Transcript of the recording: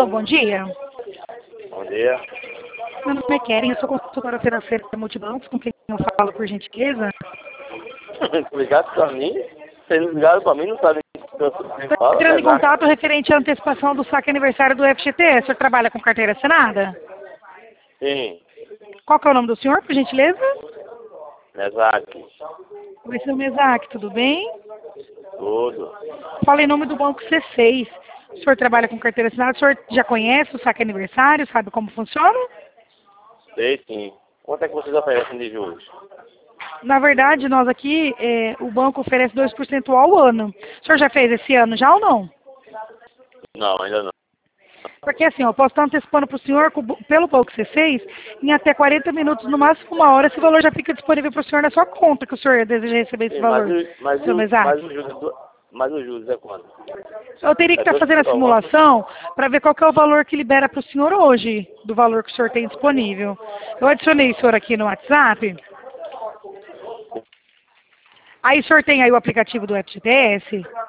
Alô, bom dia. Bom dia. Meu nome é Keren, eu sou consultora financeira da Multibancos, com quem eu falo, por gentileza. Ligaram pra mim? Vocês ligaram pra mim, não sabem o que eu Estou entrando em contato referente à antecipação do saque aniversário do FGTS. O senhor trabalha com carteira assinada? Sim, Qual que é o nome do senhor, por gentileza? Mesaque. Oi, seu Mesac, tudo bem? Tudo. Fala em nome do Banco C6. O senhor trabalha com carteira assinada? O senhor já conhece o saque aniversário? Sabe como funciona? Sei sim. Quanto é que vocês oferecem de juros? Na verdade, nós aqui, o banco oferece 2% ao ano. O senhor já fez esse ano já ou não? Não, ainda não. Porque assim, eu posso estar antecipando para o senhor, pelo Banco C6, em até 40 minutos, no máximo 1 hora, esse valor já fica disponível para o senhor na sua conta, que o senhor deseja receber esse Sim, valor, seu Mesac. mas o juros é quanto? Eu teria que estar fazendo a simulação para ver qual que é o valor que libera para o senhor hoje, do valor que o senhor tem disponível. Eu adicionei o senhor aqui no WhatsApp. Aí o senhor tem aí o aplicativo do FGTS?